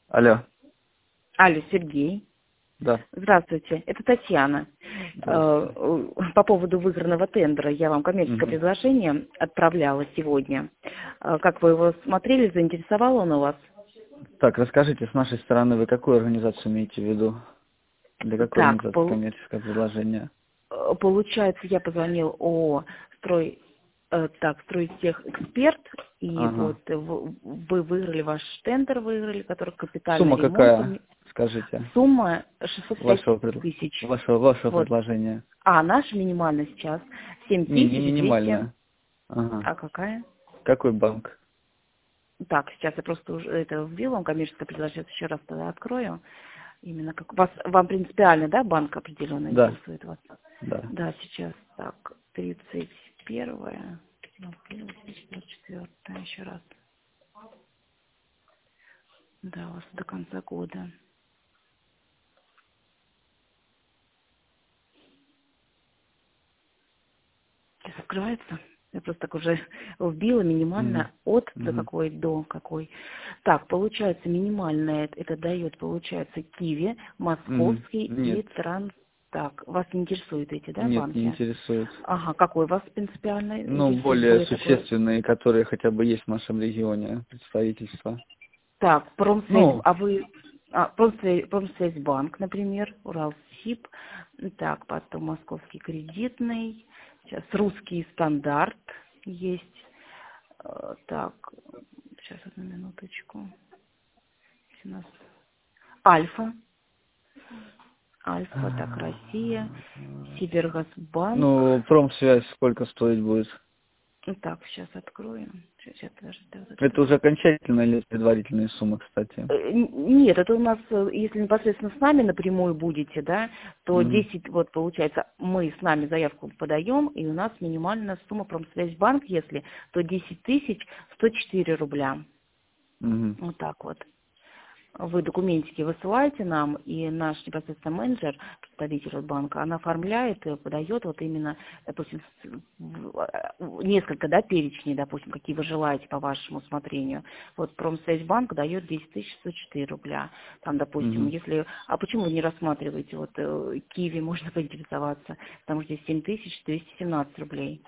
Алло. Алло, Сергей. Да. Здравствуйте, это Татьяна. Здравствуйте. По поводу выигранного тендера я вам коммерческое Мгм. предложение отправляла сегодня. Как вы его смотрели, заинтересовал он у вас? Так, расскажите, с нашей стороны, вы какую организацию имеете в виду? Для какой Так, организации коммерческое предложение? получается, я позвонил о Стройтех Эксперт, и Ага. вот вы выиграли ваш тендер, который капитальный Сумма ремонт. какая, скажите, Сумма 605 тысяч. вашего Вот. предложения? А наша минимальная сейчас Не 7200. минимальная. Ага. А какая? Какой банк? Так, сейчас я просто уже это вбила, вам коммерческое предложение, еще раз тогда открою. Именно как вам принципиально, да, банк определенно Да, интересует вас? да. Да, сейчас так, 31-е, 24-е, еще раз. Да, у вас до конца года. Сейчас открывается. Я просто так уже вбила Мгм. минимально от до Мгм. какой до какой. Так, получается минимальное, это дает, получается, Киви, Мгм. Московский и Нет, Транс. Так, вас не интересуют эти, да, нет, не банки? интересует. Ага, какой вас принципиально Ну, интересует? более Более такой. существенные, которые хотя бы есть в нашем регионе, представительства. Так, Промсвязь, Ну, а вы... Промсвязьбанк, например, Уралсиб. Так, потом Московский кредитный. Сейчас Русский стандарт есть. Так, сейчас одну минуточку. У нас Альфа. Альфа, так, Россия. Сибиргазбанк. ну, промсвязь сколько стоить будет? Так, сейчас откроем. Сейчас, подождите, вот Это уже открою. окончательная или предварительные суммы, кстати? Нет, это у нас, если непосредственно с нами напрямую будете, да, то Мгм. 10, вот получается, мы с нами заявку подаем, и у нас минимальная сумма Промсвязьбанк, если, то 10 тысяч 104 рубля. Мгм. Вот так вот. Вы документики высылаете нам, и наш непосредственно менеджер, представитель от банка, она оформляет и подает вот именно, допустим, несколько, да, перечней, допустим, какие вы желаете по вашему усмотрению. Вот Промсвязьбанк дает 10 104 рубля. Там, допустим, Мгм. если... А почему вы не рассматриваете вот Киви, можно поинтересоваться, потому что здесь 7217 рублей.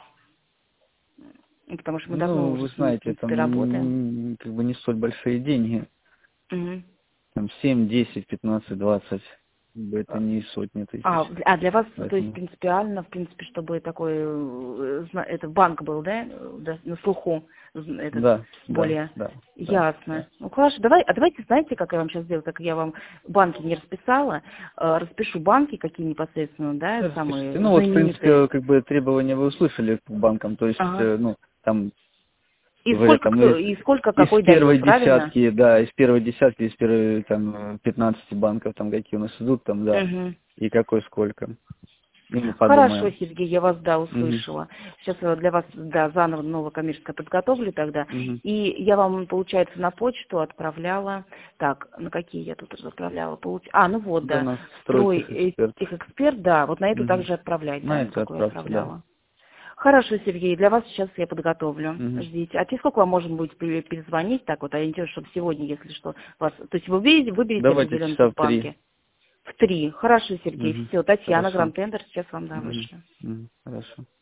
Потому что мы давно Ну, уже вы с ними, в знаете, принципе, работаем. как бы не столь большие деньги. Мгм. Там 7, 10, 15, 20. Как бы это не сотни тысяч. А для вас, то есть Поэтому... принципиально, в принципе, чтобы такой, это банк был, да, на слуху, этот Да, да, более да, да, ясно. да. Ну хорошо, давайте, знаете, как я вам сейчас сделаю, так как я вам банки не расписала, распишу банки, какие непосредственно, да, Распишите. самые Ну вот, в знаменитые. принципе, как бы требования вы услышали к банкам. То есть, Ага. ну, там И говорят, сколько там кто, и сколько из какой первой дает, правильно? десятки, да, из первой десятки, из первой там 15 банков, там какие у нас идут, там, да, Угу. и какой сколько. И мы Хорошо, подумаем. Сергей, я вас, да, Мгм. услышала. Сейчас я для вас, да, заново новое коммерческое подготовлю тогда. Мгм. И я вам, получается, на почту отправляла, так, на какие я тут отправляла? Ну вот, Да, да, нас стройтех строй эксперт. Эксперт, да, вот на эту Мгм. также отправлять, На да, это какую я отправьте, да. отправляла. Хорошо, Сергей, для вас сейчас я подготовлю. Мгм. Ждите. А через сколько вам можно будет перезвонить, так вот, ориентируюсь, чтобы сегодня, если что, вас, то есть вы выберете Давайте определенный часа тип в 3. банки? В 3. Хорошо, Сергей. Мгм. Все, Татьяна, Хорошо. Гранд Тендер, сейчас вам, да, Мгм. вышлю. Мгм. Хорошо.